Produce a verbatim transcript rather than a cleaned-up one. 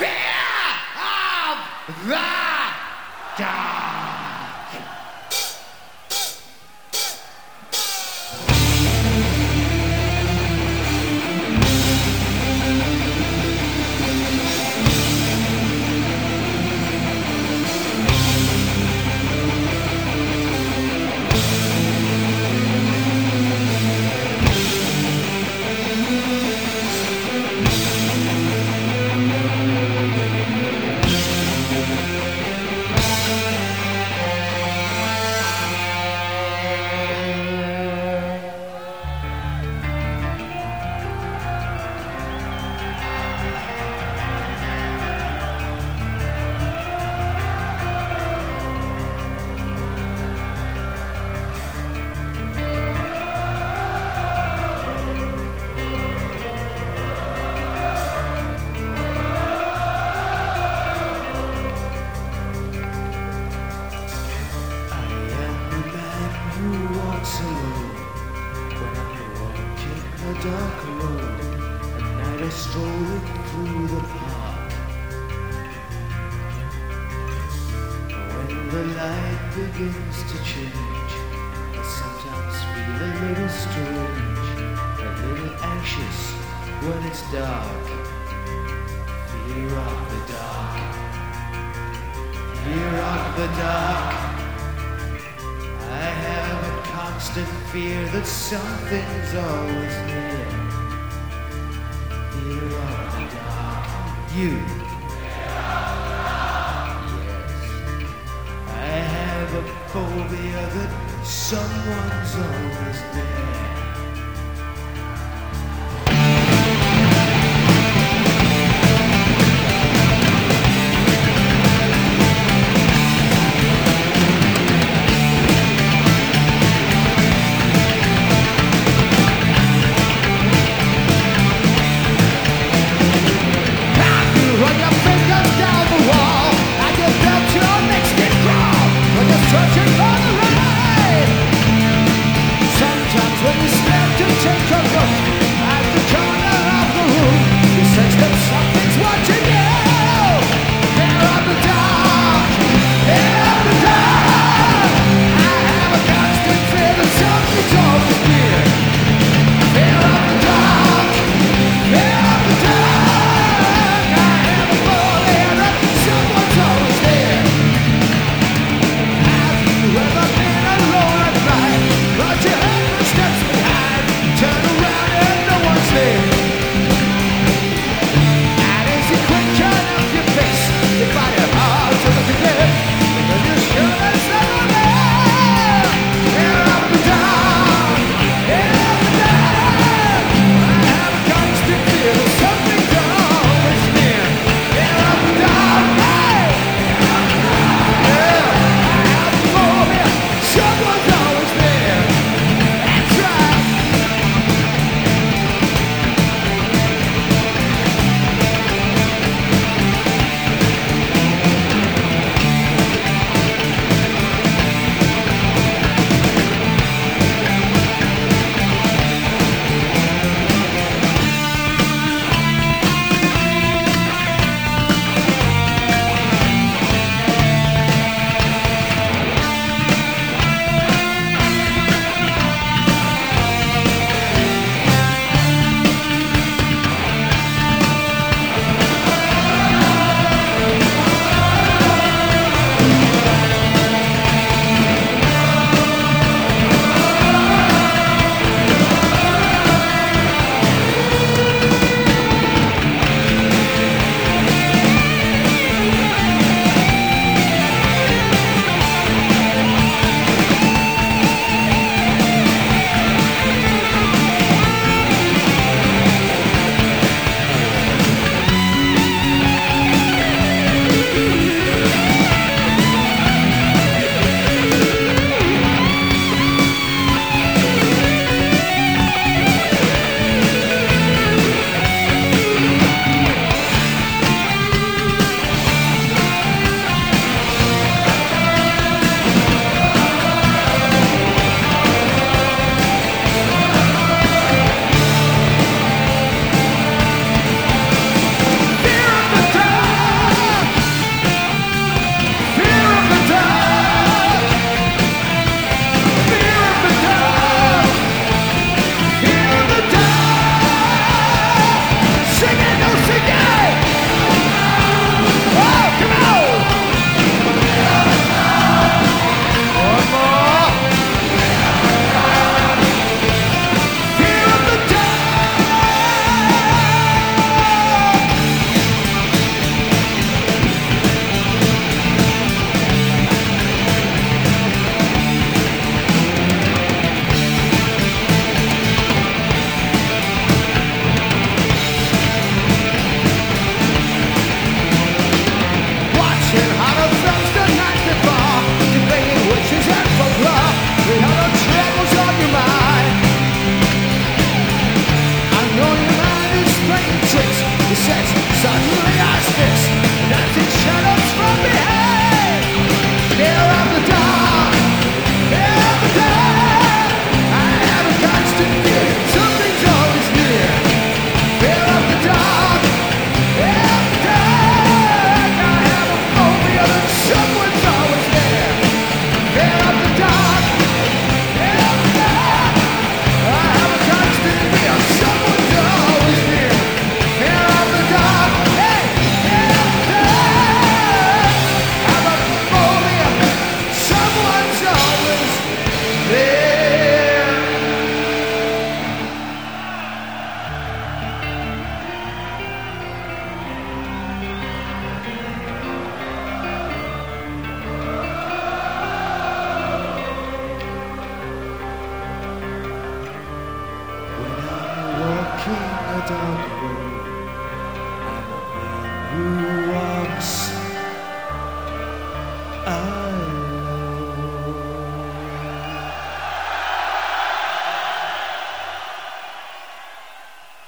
of the dark. Dark road, at night I stroll through the park. When the light begins to change, I sometimes feel a little strange, a little anxious when it's dark. Fear of the dark, fear of the dark. I have a constant fear that something's always there. Fear of the dark. You. Yes. I have a phobia that someone's always there. Searching for the light. Sometimes when you Walking a dark road, I'm a man who